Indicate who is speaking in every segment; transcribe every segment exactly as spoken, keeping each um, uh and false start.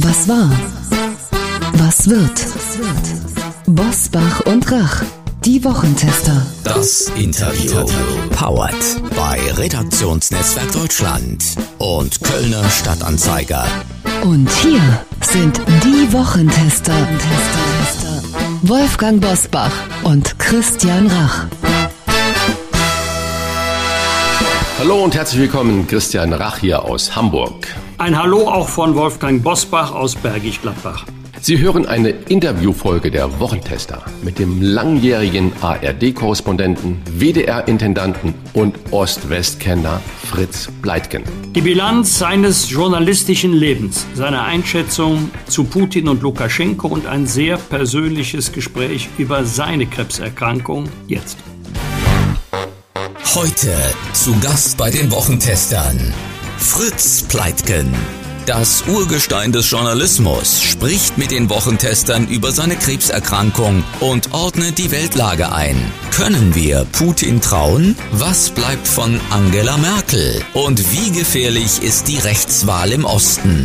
Speaker 1: Was war? Was wird? Bosbach und Rach, die Wochentester.
Speaker 2: Das Interview. Powered bei Redaktionsnetzwerk Deutschland und Kölner Stadtanzeiger.
Speaker 1: Und hier sind die Wochentester. Wolfgang Bosbach und Christian Rach.
Speaker 3: Hallo und herzlich willkommen, Christian Rach hier aus Hamburg.
Speaker 4: Ein Hallo auch von Wolfgang Bosbach aus Bergisch Gladbach.
Speaker 3: Sie hören eine Interviewfolge der Wochentester mit dem langjährigen A R D-Korrespondenten, W D R-Intendanten und Ost-West-Kenner Fritz Pleitgen.
Speaker 4: Die Bilanz seines journalistischen Lebens, seine Einschätzung zu Putin und Lukaschenko und ein sehr persönliches Gespräch über seine Krebserkrankung jetzt.
Speaker 2: Heute zu Gast bei den Wochentestern Fritz Pleitgen. Das Urgestein des Journalismus spricht mit den Wochentestern über seine Krebserkrankung und ordnet die Weltlage ein. Können wir Putin trauen? Was bleibt von Angela Merkel? Und wie gefährlich ist die Rechtswahl im Osten?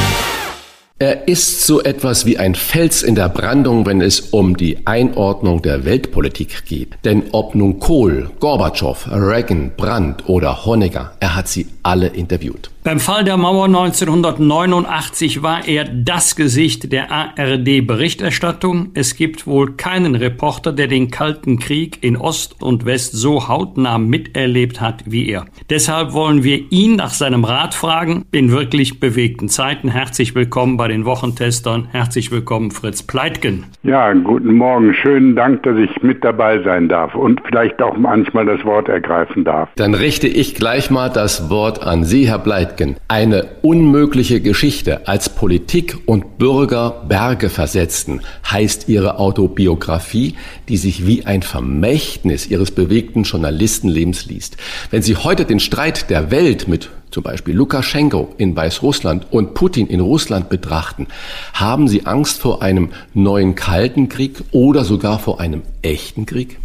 Speaker 3: Er ist so etwas wie ein Fels in der Brandung, wenn es um die Einordnung der Weltpolitik geht. Denn ob nun Kohl, Gorbatschow, Reagan, Brandt oder Honecker, er hat sie alle interviewt.
Speaker 4: Beim Fall der Mauer neunzehnhundertneunundachtzig war er das Gesicht der A R D-Berichterstattung. Es gibt wohl keinen Reporter, der den Kalten Krieg in Ost und West so hautnah miterlebt hat wie er. Deshalb wollen wir ihn nach seinem Rat fragen, in wirklich bewegten Zeiten. Herzlich willkommen bei den Wochentestern. Herzlich willkommen, Fritz Pleitgen.
Speaker 5: Ja, guten Morgen. Schönen Dank, dass ich mit dabei sein darf und vielleicht auch manchmal das Wort ergreifen darf.
Speaker 3: Dann richte ich gleich mal das Wort an Sie, Herr Pleitgen. Eine unmögliche Geschichte als Politik und Bürger Berge versetzten, heißt Ihre Autobiografie, die sich wie ein Vermächtnis Ihres bewegten Journalistenlebens liest. Wenn Sie heute den Streit der Welt mit zum Beispiel Lukaschenko in Weißrussland und Putin in Russland betrachten, haben Sie Angst vor einem neuen Kalten Krieg oder sogar vor einem echten Krieg?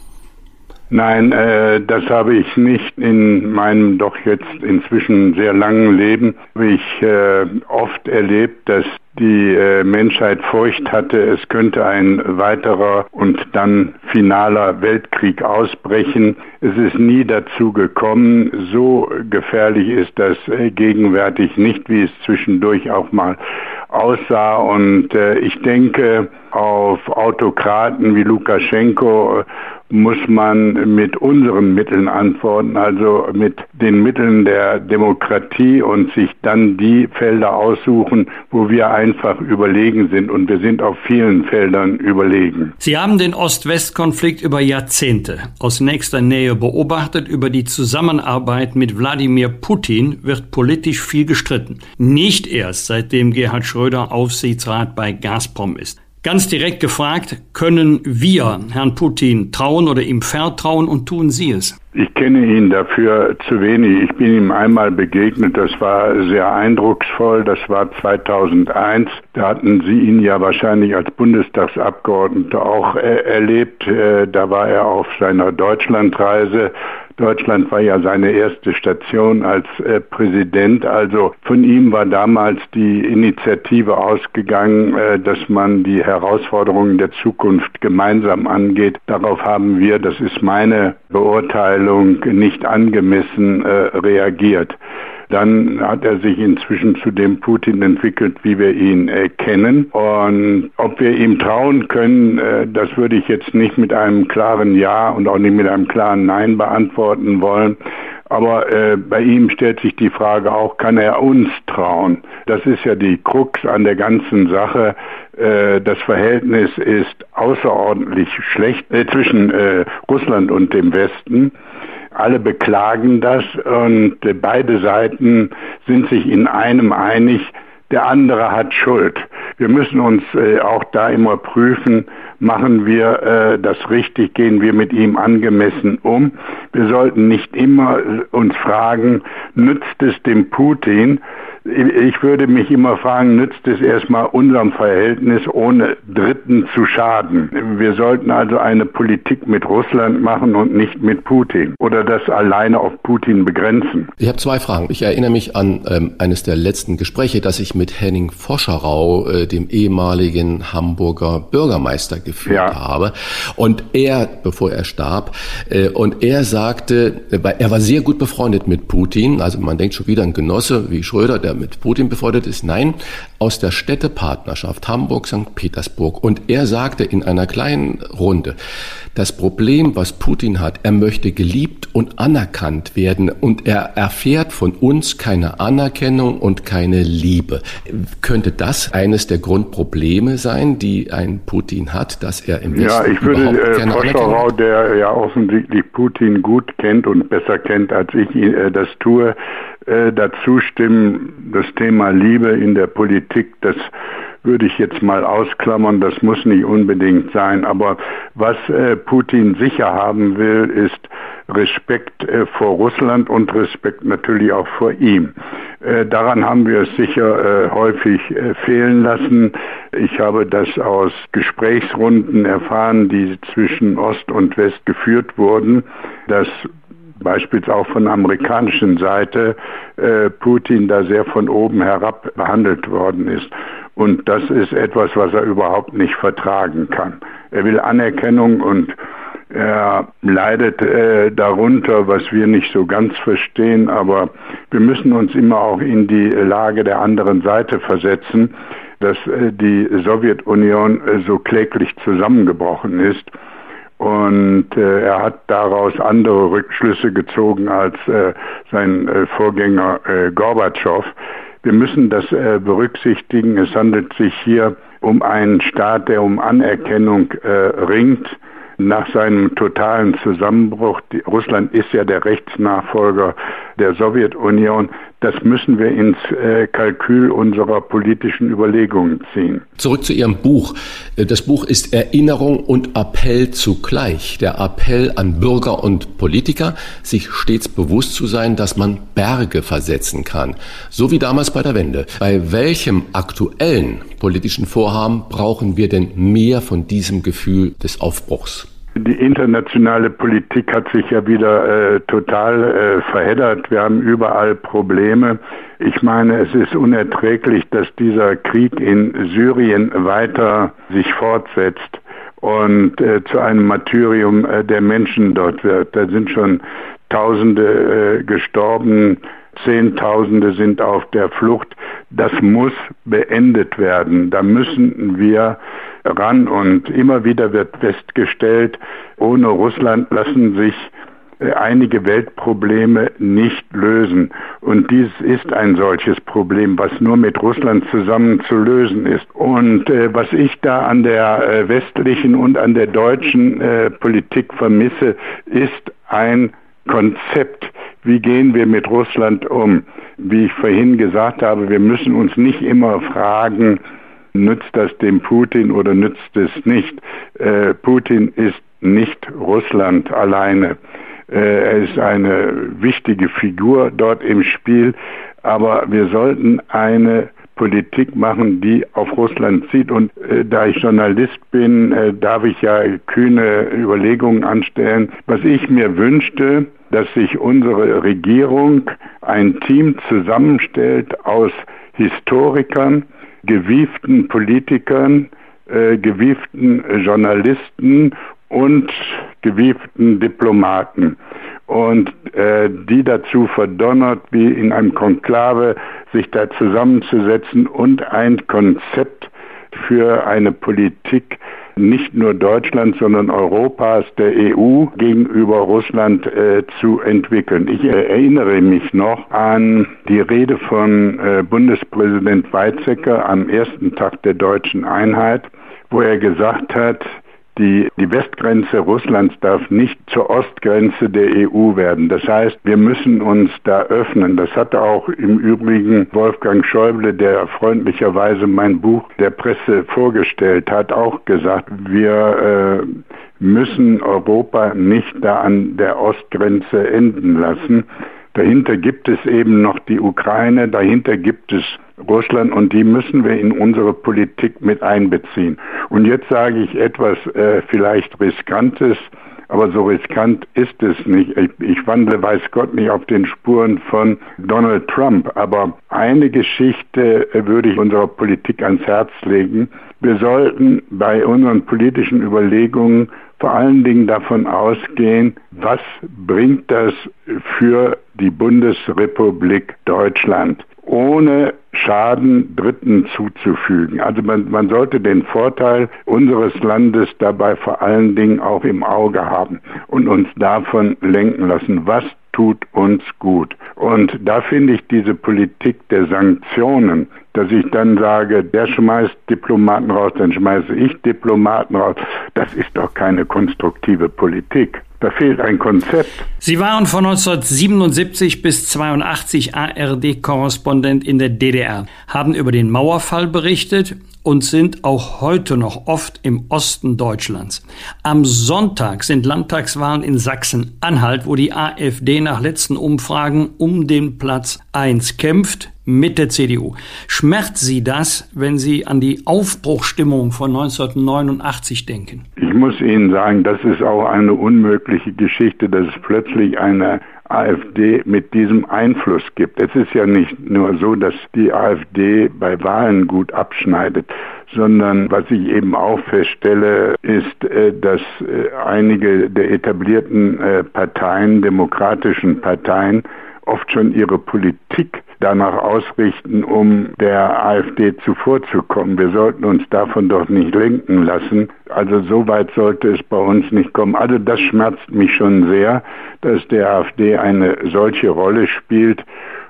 Speaker 5: Nein, äh, das habe ich nicht. In meinem doch jetzt inzwischen sehr langen Leben habe ich äh, oft erlebt, dass die äh, Menschheit Furcht hatte, es könnte ein weiterer und dann finaler Weltkrieg ausbrechen. Es ist nie dazu gekommen. So gefährlich ist das äh, gegenwärtig nicht, wie es zwischendurch auch mal aussah. Und äh, ich denke, auf Autokraten wie Lukaschenko muss man mit unseren Mitteln antworten, also mit den Mitteln der Demokratie und sich dann die Felder aussuchen, wo wir einfach überlegen sind. Und wir sind auf vielen Feldern überlegen.
Speaker 4: Sie haben den Ost-West-Konflikt über Jahrzehnte aus nächster Nähe beobachtet. Über die Zusammenarbeit mit Wladimir Putin wird politisch viel gestritten. Nicht erst seitdem Gerhard Schröder Aufsichtsrat bei Gazprom ist. Ganz direkt gefragt, können wir Herrn Putin trauen oder ihm vertrauen und tun Sie es?
Speaker 5: Ich kenne ihn dafür zu wenig. Ich bin ihm einmal begegnet, das war sehr eindrucksvoll, das war zweitausendeins. Da hatten Sie ihn ja wahrscheinlich als Bundestagsabgeordneter auch äh, erlebt. Äh, da war er auf seiner Deutschlandreise. Deutschland war ja seine erste Station als äh, Präsident. Also von ihm war damals die Initiative ausgegangen, äh, dass man die Herausforderungen der Zukunft gemeinsam angeht. Darauf haben wir, das ist meine Beurteilung, nicht angemessen äh, reagiert. Dann hat er sich inzwischen zu dem Putin entwickelt, wie wir ihn äh, kennen. Und ob wir ihm trauen können, äh, das würde ich jetzt nicht mit einem klaren Ja und auch nicht mit einem klaren Nein beantworten wollen. Aber äh, bei ihm stellt sich die Frage auch, kann er uns trauen? Das ist ja die Krux an der ganzen Sache. Äh, das Verhältnis ist außerordentlich schlecht äh, zwischen äh, Russland und dem Westen. Alle beklagen das und beide Seiten sind sich in einem einig, der andere hat Schuld. Wir müssen uns äh, auch da immer prüfen, machen wir äh, das richtig, gehen wir mit ihm angemessen um. Wir sollten nicht immer uns fragen, nützt es dem Putin, Ich würde mich immer fragen, nützt es erstmal unserem Verhältnis, ohne Dritten zu schaden? Wir sollten also eine Politik mit Russland machen und nicht mit Putin oder das alleine auf Putin begrenzen.
Speaker 3: Ich habe zwei Fragen. Ich erinnere mich an ähm, eines der letzten Gespräche, das ich mit Henning Voscherau, äh, dem ehemaligen Hamburger Bürgermeister, geführt ja. habe. Und er, bevor er starb, äh, und er sagte, weil er war sehr gut befreundet mit Putin, also man denkt schon wieder an Genosse wie Schröder, der mit Putin befreundet ist. Nein, aus der Städtepartnerschaft Hamburg-Sankt Petersburg. Und er sagte in einer kleinen Runde, das Problem, was Putin hat, er möchte geliebt und anerkannt werden und er erfährt von uns keine Anerkennung und keine Liebe. Könnte das eines der Grundprobleme sein, die ein Putin hat, dass er im Westen
Speaker 5: ja, ich würde,
Speaker 3: überhaupt
Speaker 5: äh,
Speaker 3: keine Anerkennung
Speaker 5: Voscherau,
Speaker 3: hat?
Speaker 5: der ja offensichtlich Putin gut kennt und besser kennt, als ich äh, das tue, äh, dazu stimmen, das Thema Liebe in der Politik, das würde ich jetzt mal ausklammern, das muss nicht unbedingt sein, aber was äh, Putin sicher haben will, ist Respekt äh, vor Russland und Respekt natürlich auch vor ihm. Äh, daran haben wir es sicher äh, häufig äh, fehlen lassen. Ich habe das aus Gesprächsrunden erfahren, die zwischen Ost und West geführt wurden, dass beispielsweise auch von der amerikanischen Seite äh, Putin da sehr von oben herab behandelt worden ist. Und das ist etwas, was er überhaupt nicht vertragen kann. Er will Anerkennung und er leidet äh, darunter, was wir nicht so ganz verstehen, aber wir müssen uns immer auch in die Lage der anderen Seite versetzen, dass äh, die Sowjetunion äh, so kläglich zusammengebrochen ist. Und äh, er hat daraus andere Rückschlüsse gezogen als äh, sein äh, Vorgänger äh, Gorbatschow. Wir müssen das äh, berücksichtigen. Es handelt sich hier um einen Staat, der um Anerkennung äh, ringt. Nach seinem totalen Zusammenbruch, die, Russland ist ja der Rechtsnachfolger der Sowjetunion, das müssen wir ins äh, Kalkül unserer politischen Überlegungen ziehen.
Speaker 3: Zurück zu Ihrem Buch. Das Buch ist Erinnerung und Appell zugleich. Der Appell an Bürger und Politiker, sich stets bewusst zu sein, dass man Berge versetzen kann. So wie damals bei der Wende. Bei welchem aktuellen politischen Vorhaben brauchen wir denn mehr von diesem Gefühl des Aufbruchs?
Speaker 5: Die internationale Politik hat sich ja wieder äh, total äh, verheddert. Wir haben überall Probleme. Ich meine, es ist unerträglich, dass dieser Krieg in Syrien weiter sich fortsetzt und äh, zu einem Martyrium äh, der Menschen dort wird. Da sind schon Tausende äh, gestorben, Zehntausende sind auf der Flucht. Das muss beendet werden. Da müssen wir ran und immer wieder wird festgestellt, ohne Russland lassen sich einige Weltprobleme nicht lösen. Und dies ist ein solches Problem, was nur mit Russland zusammen zu lösen ist. Und äh, was ich da an der äh, westlichen und an der deutschen äh, Politik vermisse, ist ein Konzept. Wie gehen wir mit Russland um? Wie ich vorhin gesagt habe, wir müssen uns nicht immer fragen, nützt das dem Putin oder nützt es nicht? Äh, Putin ist nicht Russland alleine. Äh, er ist eine wichtige Figur dort im Spiel, aber wir sollten eine Politik machen, die auf Russland zieht. Und äh, da ich Journalist bin, äh, darf ich ja kühne Überlegungen anstellen. Was ich mir wünschte, dass sich unsere Regierung ein Team zusammenstellt aus Historikern, gewieften Politikern, äh, gewieften Journalisten und gewieften Diplomaten. Und äh, die dazu verdonnert, wie in einem Konklave sich da zusammenzusetzen und ein Konzept für eine Politik nicht nur Deutschlands, sondern Europas, der E U gegenüber Russland äh, zu entwickeln. Ich äh, erinnere mich noch an die Rede von äh, Bundespräsident Weizsäcker am ersten Tag der deutschen Einheit, wo er gesagt hat, Die, die Westgrenze Russlands darf nicht zur Ostgrenze der E U werden. Das heißt, wir müssen uns da öffnen. Das hatte auch im Übrigen Wolfgang Schäuble, der freundlicherweise mein Buch der Presse vorgestellt hat, auch gesagt, wir äh, müssen Europa nicht da an der Ostgrenze enden lassen. Dahinter gibt es eben noch die Ukraine, dahinter gibt es Russland und die müssen wir in unsere Politik mit einbeziehen. Und jetzt sage ich etwas äh, vielleicht Riskantes, aber so riskant ist es nicht. Ich, ich wandle, weiß Gott, nicht auf den Spuren von Donald Trump. Aber eine Geschichte würde ich unserer Politik ans Herz legen. Wir sollten bei unseren politischen Überlegungen vor allen Dingen davon ausgehen, was bringt das für die Bundesrepublik Deutschland, ohne Schaden Dritten zuzufügen. Also man, man sollte den Vorteil unseres Landes dabei vor allen Dingen auch im Auge haben und uns davon lenken lassen, was tut uns gut. Und da finde ich diese Politik der Sanktionen, dass ich dann sage, der schmeißt Diplomaten raus, dann schmeiße ich Diplomaten raus, das ist doch keine konstruktive Politik. Da fehlt ein Konzept.
Speaker 4: Sie waren von neunzehnhundertsiebenundsiebzig bis zweiundachtzig A R D-Korrespondent in der D D R, haben über den Mauerfall berichtet und sind auch heute noch oft im Osten Deutschlands. Am Sonntag sind Landtagswahlen in Sachsen-Anhalt, wo die AfD nach letzten Umfragen um den Platz eins kämpft mit der C D U. Schmerzt Sie das, wenn Sie an die Aufbruchsstimmung von neunzehnhundertneunundachtzig denken?
Speaker 5: Ich muss Ihnen sagen, das ist auch eine unmögliche Geschichte, dass es plötzlich eine AfD mit diesem Einfluss gibt. Es ist ja nicht nur so, dass die AfD bei Wahlen gut abschneidet, sondern was ich eben auch feststelle, ist, dass einige der etablierten Parteien, demokratischen Parteien, oft schon ihre Politik danach ausrichten, um der AfD zuvorzukommen. Wir sollten uns davon doch nicht lenken lassen. Also so weit sollte es bei uns nicht kommen. Also das schmerzt mich schon sehr, dass der AfD eine solche Rolle spielt.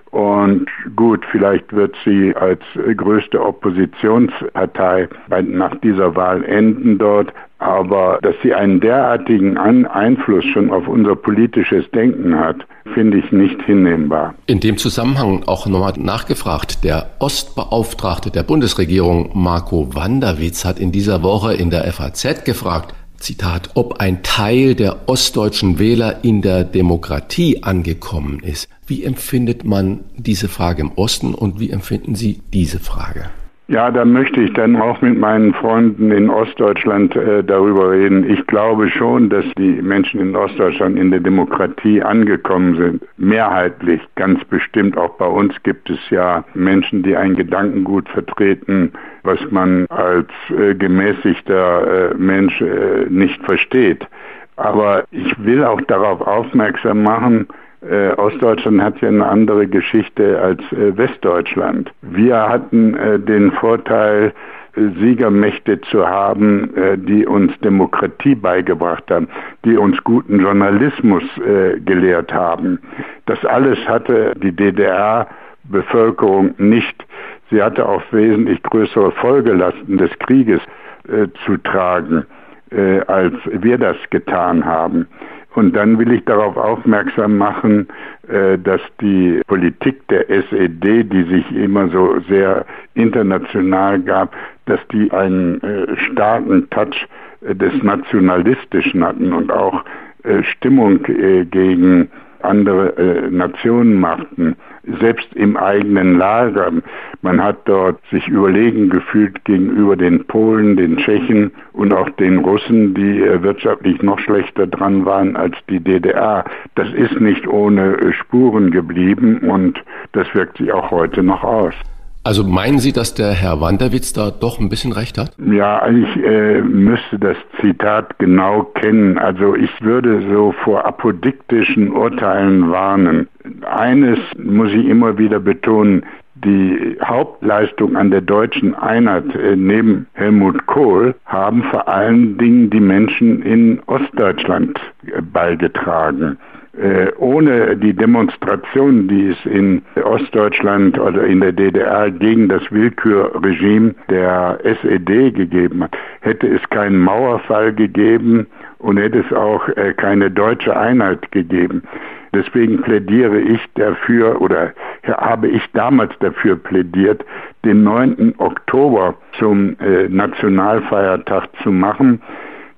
Speaker 5: Und gut, vielleicht wird sie als größte Oppositionspartei nach dieser Wahl enden dort. Aber dass sie einen derartigen An- Einfluss schon auf unser politisches Denken hat, finde ich nicht hinnehmbar.
Speaker 3: In dem Zusammenhang auch nochmal nachgefragt. Der Ostbeauftragte der Bundesregierung, Marco Wanderwitz, hat in dieser Woche in der F A Z gefragt, Zitat, ob ein Teil der ostdeutschen Wähler in der Demokratie angekommen ist. Wie empfindet man diese Frage im Osten und wie empfinden Sie diese Frage?
Speaker 5: Ja, da möchte ich dann auch mit meinen Freunden in Ostdeutschland äh, darüber reden. Ich glaube schon, dass die Menschen in Ostdeutschland in der Demokratie angekommen sind. Mehrheitlich, ganz bestimmt. Auch bei uns gibt es ja Menschen, die ein Gedankengut vertreten, was man als äh, gemäßigter äh, Mensch äh, nicht versteht. Aber ich will auch darauf aufmerksam machen, Äh, Ostdeutschland hat ja eine andere Geschichte als äh, Westdeutschland. Wir hatten äh, den Vorteil, äh, Siegermächte zu haben, äh, die uns Demokratie beigebracht haben, die uns guten Journalismus äh, gelehrt haben. Das alles hatte die D D R-Bevölkerung nicht. Sie hatte auch wesentlich größere Folgelasten des Krieges äh, zu tragen, äh, als wir das getan haben. Und dann will ich darauf aufmerksam machen, dass die Politik der S E D, die sich immer so sehr international gab, dass die einen starken Touch des Nationalistischen hatten und auch Stimmung gegen andere Nationen machten, selbst im eigenen Lager. Man hat dort sich überlegen gefühlt gegenüber den Polen, den Tschechen und auch den Russen, die wirtschaftlich noch schlechter dran waren als die D D R. Das ist nicht ohne Spuren geblieben und das wirkt sich auch heute noch aus.
Speaker 3: Also meinen Sie, dass der Herr Wanderwitz da doch ein bisschen recht hat?
Speaker 5: Ja, ich äh, müsste das Zitat genau kennen. Also ich würde so vor apodiktischen Urteilen warnen. Eines muss ich immer wieder betonen, die Hauptleistung an der deutschen Einheit äh, neben Helmut Kohl haben vor allen Dingen die Menschen in Ostdeutschland äh, beigetragen. Äh, ohne die Demonstrationen, die es in Ostdeutschland oder in der D D R gegen das Willkürregime der S E D gegeben hat, hätte es keinen Mauerfall gegeben und hätte es auch äh, keine deutsche Einheit gegeben. Deswegen plädiere ich dafür oder habe ich damals dafür plädiert, den neunten Oktober zum äh, Nationalfeiertag zu machen.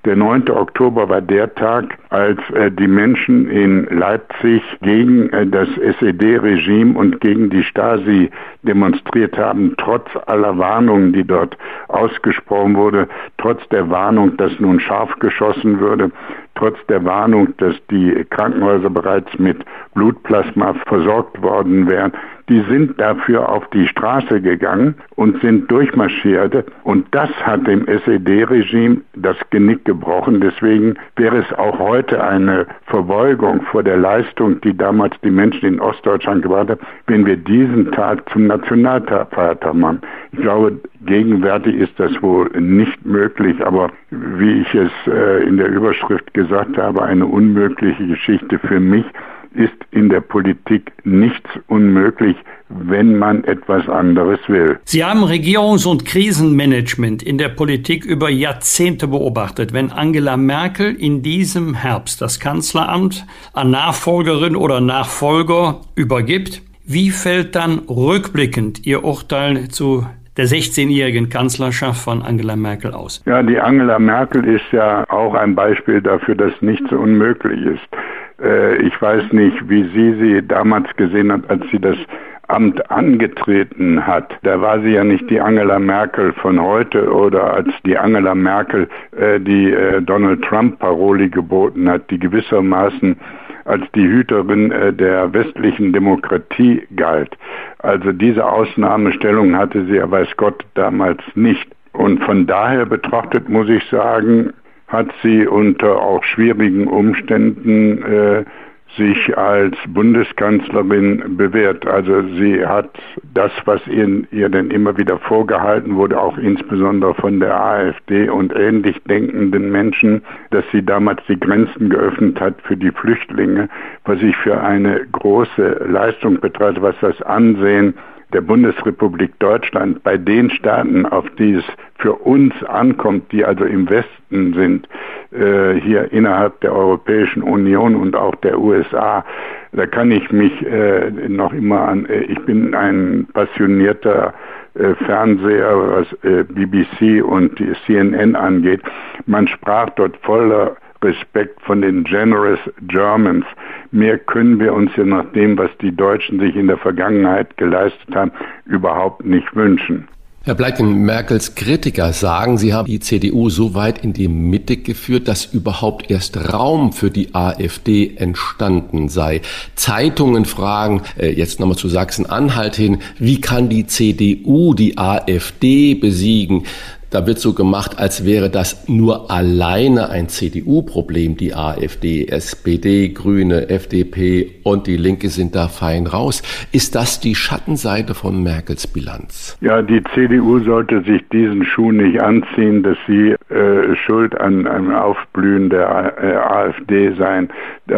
Speaker 5: Der neunte Oktober war der Tag, als äh, die Menschen in Leipzig gegen äh, das S E D-Regime und gegen die Stasi demonstriert haben, trotz aller Warnungen, die dort ausgesprochen wurde, trotz der Warnung, dass nun scharf geschossen würde, trotz der Warnung, dass die Krankenhäuser bereits mit Blutplasma versorgt worden wären. Die sind dafür auf die Straße gegangen und sind durchmarschiert. Und das hat dem S E D-Regime das Genick gebrochen. Deswegen wäre es auch heute eine Verbeugung vor der Leistung, die damals die Menschen in Ostdeutschland gebracht haben, wenn wir diesen Tag zum Nationalfeiertag machen. Ich glaube, gegenwärtig ist das wohl nicht möglich, aber wie ich es äh, in der Überschrift gesagt habe, eine unmögliche Geschichte für mich, ist in der Politik nichts unmöglich, wenn man etwas anderes will.
Speaker 4: Sie haben Regierungs- und Krisenmanagement in der Politik über Jahrzehnte beobachtet. Wenn Angela Merkel in diesem Herbst das Kanzleramt an Nachfolgerin oder Nachfolger übergibt, wie fällt dann rückblickend Ihr Urteil zu der sechzehnjährigen Kanzlerschaft von Angela Merkel aus?
Speaker 5: Ja, die Angela Merkel ist ja auch ein Beispiel dafür, dass nichts unmöglich ist. Ich weiß nicht, wie sie sie damals gesehen hat, als sie das Amt angetreten hat. Da war sie ja nicht die Angela Merkel von heute oder als die Angela Merkel äh, die äh, Donald Trump Paroli geboten hat, die gewissermaßen als die Hüterin äh, der westlichen Demokratie galt. Also diese Ausnahmestellung hatte sie ja, weiß Gott, damals nicht. Und von daher betrachtet, muss ich sagen, hat sie unter auch schwierigen Umständen äh, sich als Bundeskanzlerin bewährt. Also sie hat das, was ihr, ihr denn immer wieder vorgehalten wurde, auch insbesondere von der AfD und ähnlich denkenden Menschen, dass sie damals die Grenzen geöffnet hat für die Flüchtlinge, was ich für eine große Leistung betrachte, was das Ansehen der Bundesrepublik Deutschland bei den Staaten, auf die es für uns ankommt, die also im Westen sind, äh, hier innerhalb der Europäischen Union und auch der U S A, da kann ich mich äh, noch immer an, äh, ich bin ein passionierter äh, Fernseher, was äh, B B C und die C N N angeht. Man sprach dort voller Respekt von den Generous Germans. Mehr können wir uns ja nach dem, was die Deutschen sich in der Vergangenheit geleistet haben, überhaupt nicht wünschen.
Speaker 3: Herr Pleitgen, Merkels Kritiker sagen, sie haben die C D U so weit in die Mitte geführt, dass überhaupt erst Raum für die AfD entstanden sei. Zeitungen fragen, äh, jetzt nochmal zu Sachsen-Anhalt hin, wie kann die C D U die AfD besiegen? Da wird so gemacht, als wäre das nur alleine ein C D U-Problem, die AfD, S P D, Grüne, F D P und die Linke sind da fein raus. Ist das die Schattenseite von Merkels Bilanz?
Speaker 5: Ja, die C D U sollte sich diesen Schuh nicht anziehen, dass sie äh, schuld an einem Aufblühen der äh, AfD sein.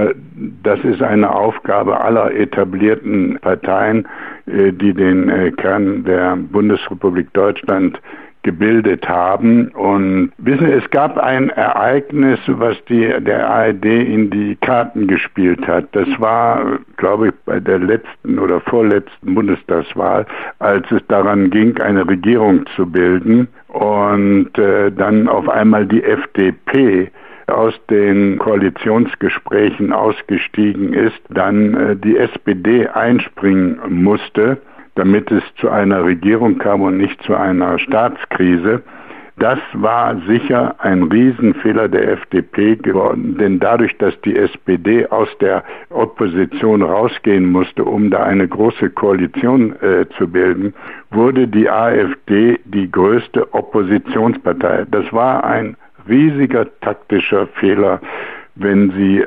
Speaker 5: Das ist eine Aufgabe aller etablierten Parteien, äh, die den äh, Kern der Bundesrepublik Deutschland gebildet haben. Und wissen Sie, es gab ein Ereignis, was die, der A R D in die Karten gespielt hat. Das war, glaube ich, bei der letzten oder vorletzten Bundestagswahl, als es daran ging, eine Regierung zu bilden und äh, dann auf einmal die F D P aus den Koalitionsgesprächen ausgestiegen ist, dann äh, die S P D einspringen musste, damit es zu einer Regierung kam und nicht zu einer Staatskrise. Das war sicher ein Riesenfehler der F D P geworden, denn dadurch, dass die S P D aus der Opposition rausgehen musste, um da eine große Koalition äh, zu bilden, wurde die AfD die größte Oppositionspartei. Das war ein riesiger taktischer Fehler, wenn Sie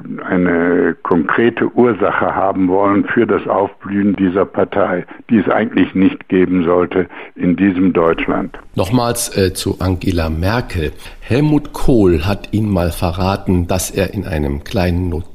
Speaker 5: eine konkrete Ursache haben wollen für das Aufblühen dieser Partei, die es eigentlich nicht geben sollte in diesem Deutschland.
Speaker 3: Nochmals äh, zu Angela Merkel. Helmut Kohl hat Ihnen mal verraten, dass er in einem kleinen Not-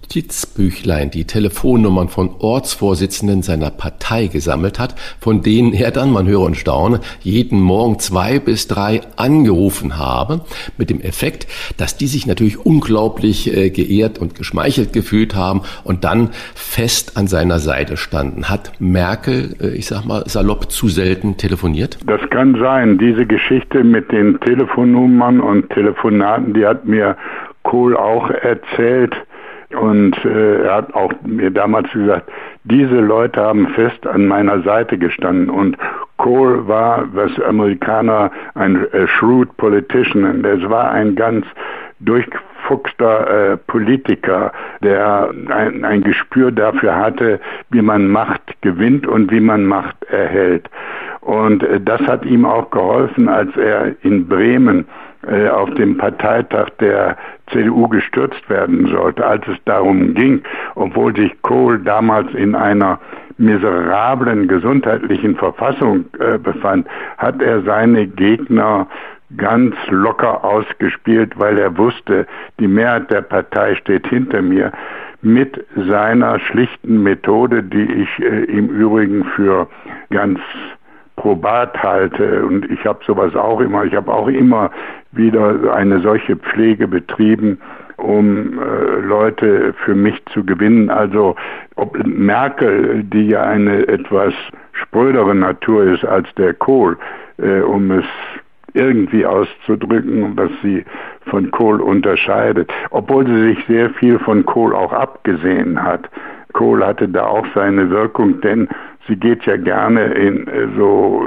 Speaker 3: Notizbüchlein die Telefonnummern von Ortsvorsitzenden seiner Partei gesammelt hat, von denen er dann, man höre und staune, jeden Morgen zwei bis drei angerufen habe, mit dem Effekt, dass die sich natürlich unglaublich äh, geehrt und geschmeichelt gefühlt haben und dann fest an seiner Seite standen. Hat Merkel, äh, ich sag mal salopp, zu selten telefoniert?
Speaker 5: Das kann sein. Diese Geschichte mit den Telefonnummern und Telefonaten, die hat mir Kohl auch erzählt. Und äh, er hat auch mir damals gesagt, diese Leute haben fest an meiner Seite gestanden. Und Kohl war, was Amerikaner ein äh, shrewd politician nennen. Es war ein ganz durchfuchster äh, Politiker, der ein, ein Gespür dafür hatte, wie man Macht gewinnt und wie man Macht erhält. Und äh, das hat ihm auch geholfen, als er in Bremen äh, auf dem Parteitag der C D U gestürzt werden sollte, als es darum ging, obwohl sich Kohl damals in einer miserablen gesundheitlichen Verfassung äh, befand, hat er seine Gegner ganz locker ausgespielt, weil er wusste, die Mehrheit der Partei steht hinter mir, mit seiner schlichten Methode, die ich äh, im Übrigen für ganz probat halte. Und ich habe sowas auch immer, ich habe auch immer wieder eine solche Pflege betrieben, um äh, Leute für mich zu gewinnen. Also ob Merkel, die ja eine etwas sprödere Natur ist als der Kohl, äh, um es irgendwie auszudrücken, was sie von Kohl unterscheidet, obwohl sie sich sehr viel von Kohl auch abgesehen hat. Kohl hatte da auch seine Wirkung, denn sie geht ja gerne in so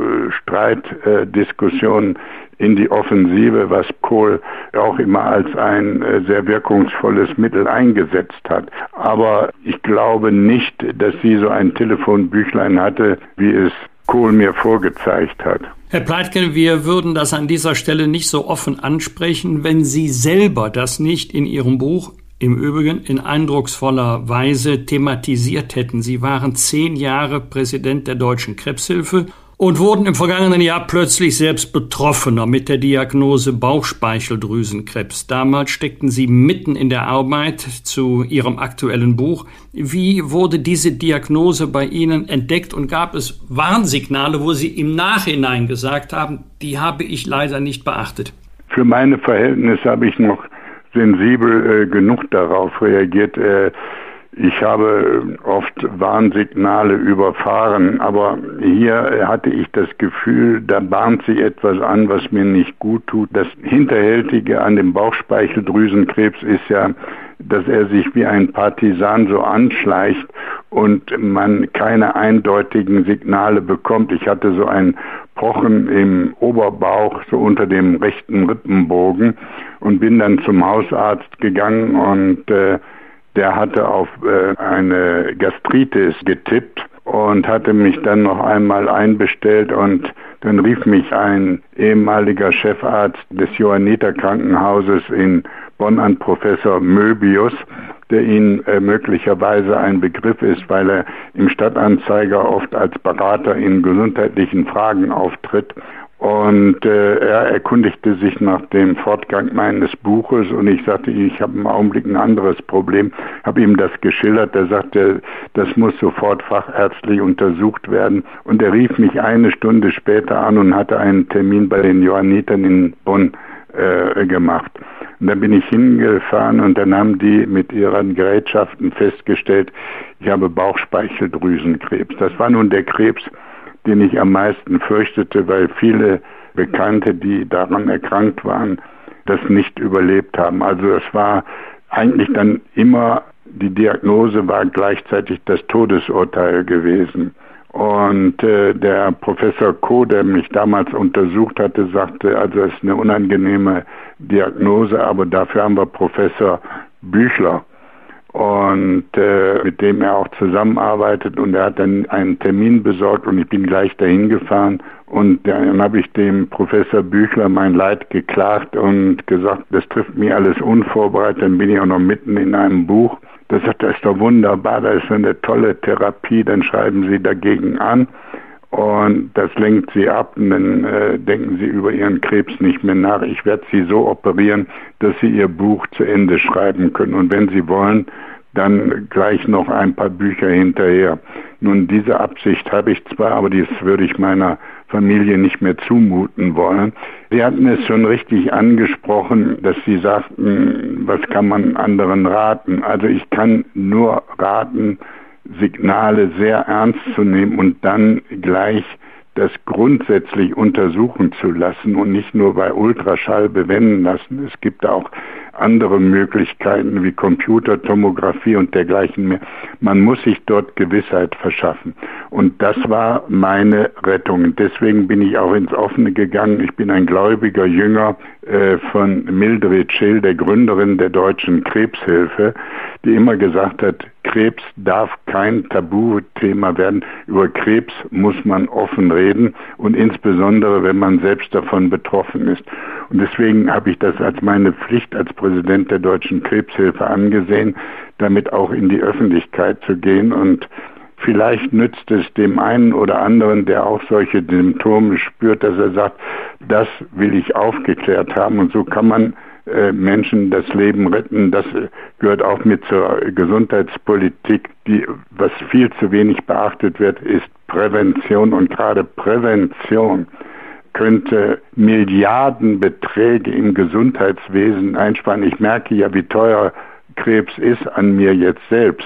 Speaker 5: Streitdiskussionen in die Offensive, was Kohl auch immer als ein sehr wirkungsvolles Mittel eingesetzt hat. Aber ich glaube nicht, dass sie so ein Telefonbüchlein hatte, wie es Kohl mir vorgezeigt hat.
Speaker 4: Herr Pleitgen, wir würden das an dieser Stelle nicht so offen ansprechen, wenn Sie selber das nicht in Ihrem Buch im Übrigen in eindrucksvoller Weise thematisiert hätten. Sie waren zehn Jahre Präsident der Deutschen Krebshilfe und wurden im vergangenen Jahr plötzlich selbst Betroffener mit der Diagnose Bauchspeicheldrüsenkrebs. Damals steckten Sie mitten in der Arbeit zu Ihrem aktuellen Buch. Wie wurde diese Diagnose bei Ihnen entdeckt und gab es Warnsignale, wo Sie im Nachhinein gesagt haben, die habe ich leider nicht beachtet?
Speaker 5: Für meine Verhältnisse habe ich noch sensibel äh, genug darauf reagiert. Äh, ich habe oft Warnsignale überfahren, aber hier hatte ich das Gefühl, da bahnt sich etwas an, was mir nicht gut tut. Das Hinterhältige an dem Bauchspeicheldrüsenkrebs ist ja, dass er sich wie ein Partisan so anschleicht und man keine eindeutigen Signale bekommt. Ich hatte so ein Pochen im Oberbauch, so unter dem rechten Rippenbogen und bin dann zum Hausarzt gegangen und äh, der hatte auf äh, eine Gastritis getippt und hatte mich dann noch einmal einbestellt und dann rief mich ein ehemaliger Chefarzt des Johanniter Krankenhauses in Bonn an, Professor Möbius, der Ihnen äh, möglicherweise ein Begriff ist, weil er im Stadtanzeiger oft als Berater in gesundheitlichen Fragen auftritt. Und äh, er erkundigte sich nach dem Fortgang meines Buches und ich sagte, ich habe im Augenblick ein anderes Problem, habe ihm das geschildert. Er sagte, das muss sofort fachärztlich untersucht werden. Und er rief mich eine Stunde später an und hatte einen Termin bei den Johannitern in Bonn äh, gemacht. Und dann bin ich hingefahren und dann haben die mit ihren Gerätschaften festgestellt, ich habe Bauchspeicheldrüsenkrebs. Das war nun der Krebs, den ich am meisten fürchtete, weil viele Bekannte, die daran erkrankt waren, das nicht überlebt haben. Also es war eigentlich dann immer, die Diagnose war gleichzeitig das Todesurteil gewesen. Und äh, der Professor Koh, der mich damals untersucht hatte, sagte, also es ist eine unangenehme Diagnose, aber dafür haben wir Professor Büchler. Und äh, mit dem er auch zusammenarbeitet und er hat dann einen Termin besorgt und ich bin gleich dahin gefahren und dann habe ich dem Professor Büchler mein Leid geklagt und gesagt, das trifft mich alles unvorbereitet, dann bin ich auch noch mitten in einem Buch. Das sagt, das ist doch wunderbar, das ist eine tolle Therapie, dann schreiben Sie dagegen an und das lenkt Sie ab und dann äh, denken Sie über Ihren Krebs nicht mehr nach. Ich werde Sie so operieren, dass Sie Ihr Buch zu Ende schreiben können und wenn Sie wollen, dann gleich noch ein paar Bücher hinterher. Nun, diese Absicht habe ich zwar, aber das würde ich meiner Familie nicht mehr zumuten wollen. Sie hatten es schon richtig angesprochen, dass Sie sagten, was kann man anderen raten? Also ich kann nur raten, Signale sehr ernst zu nehmen und dann gleich das grundsätzlich untersuchen zu lassen und nicht nur bei Ultraschall bewenden lassen. Es gibt auch andere Möglichkeiten wie Computertomographie und dergleichen mehr. Man muss sich dort Gewissheit verschaffen. Und das war meine Rettung. Deswegen bin ich auch ins Offene gegangen. Ich bin ein gläubiger Jünger äh, von Mildred Scheel, der Gründerin der Deutschen Krebshilfe, die immer gesagt hat, Krebs darf kein Tabuthema werden. Über Krebs muss man offen reden und insbesondere, wenn man selbst davon betroffen ist. Und deswegen habe ich das als meine Pflicht als Präsident der Deutschen Krebshilfe angesehen, damit auch in die Öffentlichkeit zu gehen. Und vielleicht nützt es dem einen oder anderen, der auch solche Symptome spürt, dass er sagt, das will ich aufgeklärt haben. Und so kann man äh, Menschen das Leben retten. Das äh, gehört auch mit zur Gesundheitspolitik. Die, was viel zu wenig beachtet wird, ist Prävention. Und gerade Prävention könnte Milliardenbeträge im Gesundheitswesen einsparen. Ich merke ja, wie teuer Krebs ist an mir jetzt selbst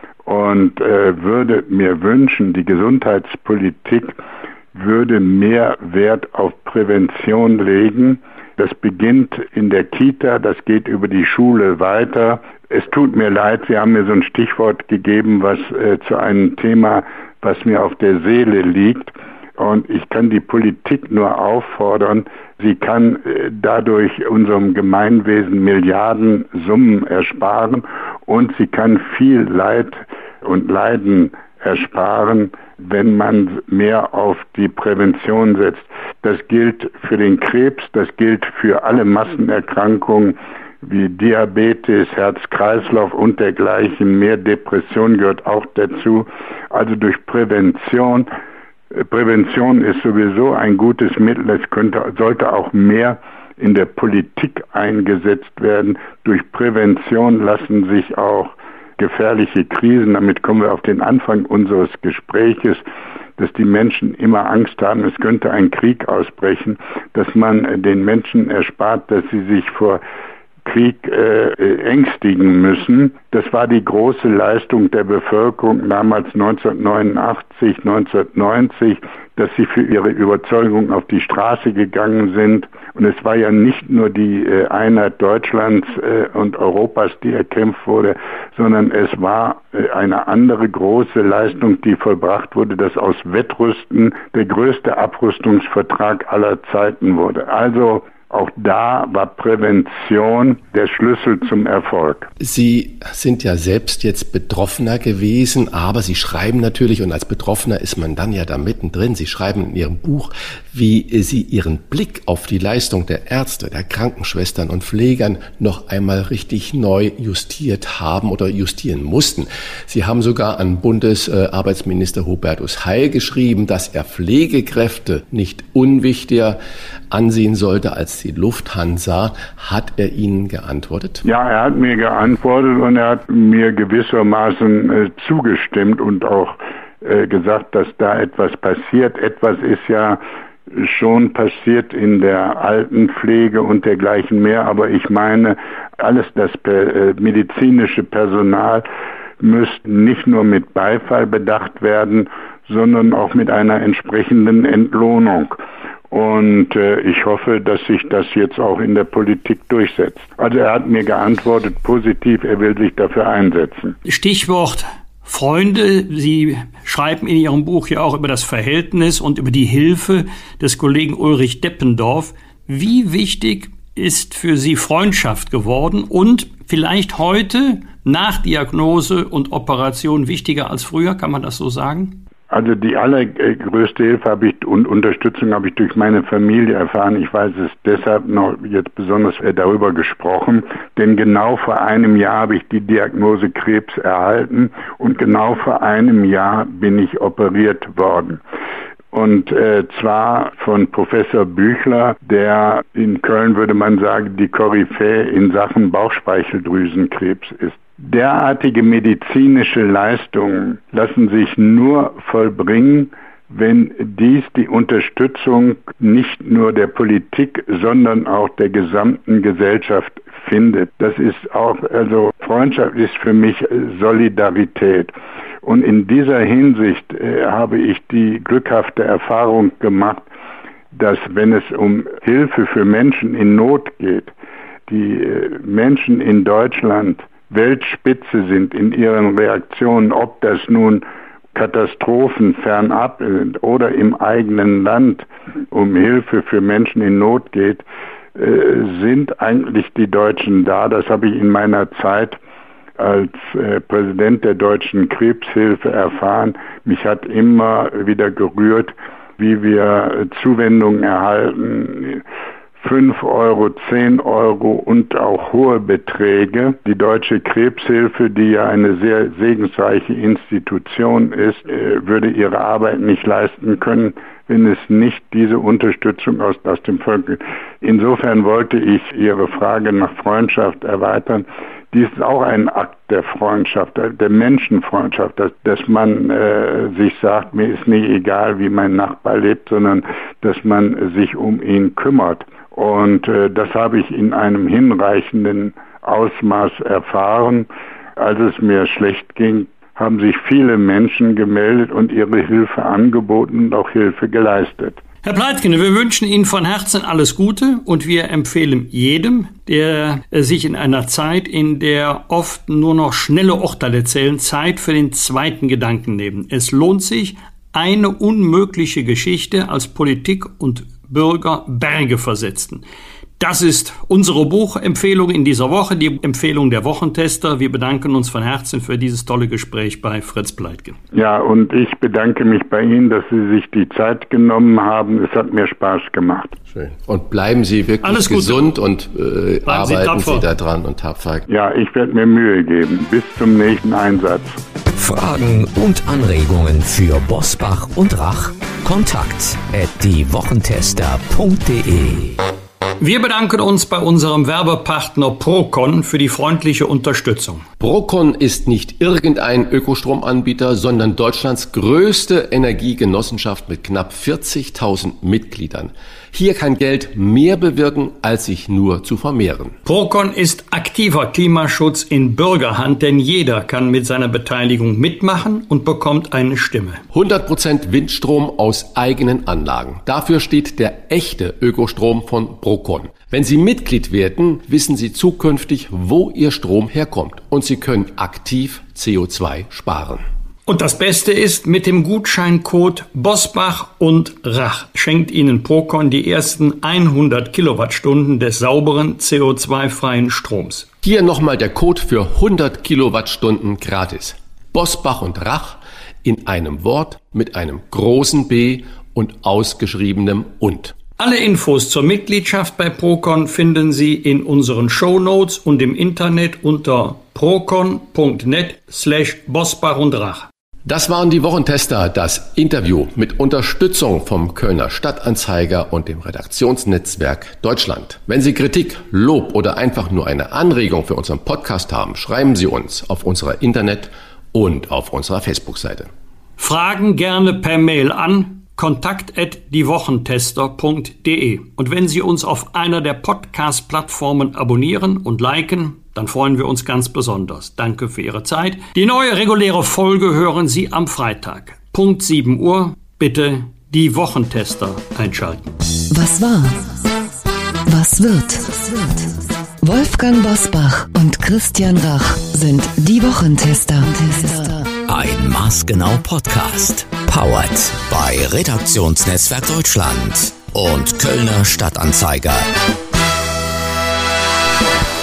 Speaker 5: und äh, würde mir wünschen, die Gesundheitspolitik würde mehr Wert auf Prävention legen. Das beginnt in der Kita, das geht über die Schule weiter. Es tut mir leid, Sie haben mir so ein Stichwort gegeben, was äh, zu einem Thema, was mir auf der Seele liegt. Und ich kann die Politik nur auffordern, sie kann dadurch unserem Gemeinwesen Milliardensummen ersparen und sie kann viel Leid und Leiden ersparen, wenn man mehr auf die Prävention setzt. Das gilt für den Krebs, das gilt für alle Massenerkrankungen wie Diabetes, Herz-Kreislauf und dergleichen. Mehr Depression gehört auch dazu. Also durch Prävention Prävention ist sowieso ein gutes Mittel. Es könnte, sollte auch mehr in der Politik eingesetzt werden. Durch Prävention lassen sich auch gefährliche Krisen, damit kommen wir auf den Anfang unseres Gespräches, dass die Menschen immer Angst haben, es könnte ein Krieg ausbrechen, dass man den Menschen erspart, dass sie sich vor Krieg äh, ängstigen müssen. Das war die große Leistung der Bevölkerung damals neunzehnhundertneunundachtzig, neunzehnhundertneunzig, dass sie für ihre Überzeugung auf die Straße gegangen sind. Und es war ja nicht nur die äh, Einheit Deutschlands äh, und Europas, die erkämpft wurde, sondern es war äh, eine andere große Leistung, die vollbracht wurde, dass aus Wettrüsten der größte Abrüstungsvertrag aller Zeiten wurde. Also auch da war Prävention der Schlüssel zum Erfolg.
Speaker 3: Sie sind ja selbst jetzt Betroffener gewesen, aber Sie schreiben natürlich, und als Betroffener ist man dann ja da mittendrin, Sie schreiben in Ihrem Buch, wie Sie Ihren Blick auf die Leistung der Ärzte, der Krankenschwestern und Pflegern noch einmal richtig neu justiert haben oder justieren mussten. Sie haben sogar an Bundesarbeitsminister Hubertus Heil geschrieben, dass er Pflegekräfte nicht unwichtiger ansehen sollte als die Lufthansa. Hat er Ihnen geantwortet?
Speaker 5: Ja, er hat mir geantwortet und er hat mir gewissermaßen äh, zugestimmt und auch äh, gesagt, dass da etwas passiert. Etwas ist ja schon passiert in der Altenpflege und dergleichen mehr, aber ich meine, alles das äh, medizinische Personal müsste nicht nur mit Beifall bedacht werden, sondern auch mit einer entsprechenden Entlohnung. Und äh, ich hoffe, dass sich das jetzt auch in der Politik durchsetzt. Also er hat mir geantwortet positiv, er will sich dafür einsetzen.
Speaker 4: Stichwort Freunde. Sie schreiben in Ihrem Buch ja auch über das Verhältnis und über die Hilfe des Kollegen Ulrich Deppendorf. Wie wichtig ist für Sie Freundschaft geworden und vielleicht heute nach Diagnose und Operation wichtiger als früher? Kann man das so sagen?
Speaker 5: Also die allergrößte Hilfe habe ich und Unterstützung habe ich durch meine Familie erfahren. Ich weiß es deshalb noch jetzt besonders darüber gesprochen, denn genau vor einem Jahr habe ich die Diagnose Krebs erhalten und genau vor einem Jahr bin ich operiert worden. Und äh, zwar von Professor Büchler, der in Köln, würde man sagen, die Koryphäe in Sachen Bauchspeicheldrüsenkrebs ist. Derartige medizinische Leistungen lassen sich nur vollbringen, wenn dies die Unterstützung nicht nur der Politik, sondern auch der gesamten Gesellschaft findet. Das ist auch, also Freundschaft ist für mich Solidarität. Und in dieser Hinsicht äh, habe ich die glückhafte Erfahrung gemacht, dass wenn es um Hilfe für Menschen in Not geht, die äh, Menschen in Deutschland Weltspitze sind in ihren Reaktionen, ob das nun Katastrophen fernab sind oder im eigenen Land um Hilfe für Menschen in Not geht, äh, sind eigentlich die Deutschen da. Das habe ich in meiner Zeit als äh, Präsident der Deutschen Krebshilfe erfahren. Mich hat immer wieder gerührt, wie wir Zuwendungen erhalten, fünf Euro, zehn Euro und auch hohe Beträge. Die Deutsche Krebshilfe, die ja eine sehr segensreiche Institution ist, würde ihre Arbeit nicht leisten können, wenn es nicht diese Unterstützung aus, aus dem Volk gibt. Insofern wollte ich Ihre Frage nach Freundschaft erweitern. Dies ist auch ein Akt der Freundschaft, der Menschenfreundschaft, dass, dass man äh, sich sagt, mir ist nicht egal, wie mein Nachbar lebt, sondern dass man sich um ihn kümmert. Und äh, das habe ich in einem hinreichenden Ausmaß erfahren. Als es mir schlecht ging, haben sich viele Menschen gemeldet und ihre Hilfe angeboten und auch Hilfe geleistet.
Speaker 4: Herr Pleitgen, wir wünschen Ihnen von Herzen alles Gute und wir empfehlen jedem, der sich in einer Zeit, in der oft nur noch schnelle Urteile zählen, Zeit für den zweiten Gedanken nehmen. Es lohnt sich, eine unmögliche Geschichte als Politik und Bürger Berge versetzen. Das ist unsere Buchempfehlung in dieser Woche, die Empfehlung der Wochentester. Wir bedanken uns von Herzen für dieses tolle Gespräch bei Fritz Pleitgen.
Speaker 5: Ja, und ich bedanke mich bei Ihnen, dass Sie sich die Zeit genommen haben. Es hat mir Spaß gemacht.
Speaker 3: Schön. Und bleiben Sie wirklich
Speaker 4: Alles
Speaker 3: gesund Gute. und äh, arbeiten
Speaker 4: Sie,
Speaker 3: Sie da dran und tapfer.
Speaker 5: Ja, ich werde mir Mühe geben. Bis zum nächsten Einsatz.
Speaker 2: Fragen und Anregungen für Bosbach und Rach? Kontakt at diewochentester punkt de.
Speaker 4: Wir bedanken uns bei unserem Werbepartner Procon für die freundliche Unterstützung.
Speaker 3: Procon ist nicht irgendein Ökostromanbieter, sondern Deutschlands größte Energiegenossenschaft mit knapp vierzigtausend Mitgliedern. Hier kann Geld mehr bewirken, als sich nur zu vermehren.
Speaker 4: Procon ist aktiver Klimaschutz in Bürgerhand, denn jeder kann mit seiner Beteiligung mitmachen und bekommt eine Stimme.
Speaker 3: hundert Prozent Windstrom aus eigenen Anlagen. Dafür steht der echte Ökostrom von Procon. Wenn Sie Mitglied werden, wissen Sie zukünftig, wo Ihr Strom herkommt und Sie können aktiv C O zwei sparen.
Speaker 4: Und das Beste ist, mit dem Gutscheincode Bosbach und Rach schenkt Ihnen Procon die ersten hundert Kilowattstunden des sauberen C O zwei freien Stroms.
Speaker 3: Hier nochmal der Code für hundert Kilowattstunden gratis. Bosbach und Rach in einem Wort mit einem großen B und ausgeschriebenem und.
Speaker 4: Alle Infos zur Mitgliedschaft bei Procon finden Sie in unseren Shownotes und im Internet unter procon.net slash Bosbach und Rach.
Speaker 3: Das waren die Wochentester, das Interview mit Unterstützung vom Kölner Stadtanzeiger und dem Redaktionsnetzwerk Deutschland. Wenn Sie Kritik, Lob oder einfach nur eine Anregung für unseren Podcast haben, schreiben Sie uns auf unserer Internet- und auf unserer Facebook-Seite.
Speaker 4: Fragen gerne per Mail an kontakt at diewochentester punkt de. Und wenn Sie uns auf einer der Podcast-Plattformen abonnieren und liken, dann freuen wir uns ganz besonders. Danke für Ihre Zeit. Die neue reguläre Folge hören Sie am Freitag. Punkt sieben Uhr. Bitte die Wochentester einschalten.
Speaker 1: Was war? Was wird? Wolfgang Bosbach und Christian Rach sind die Wochentester.
Speaker 2: Ein Maßgenau Podcast. Powered bei Redaktionsnetzwerk Deutschland und Kölner Stadtanzeiger.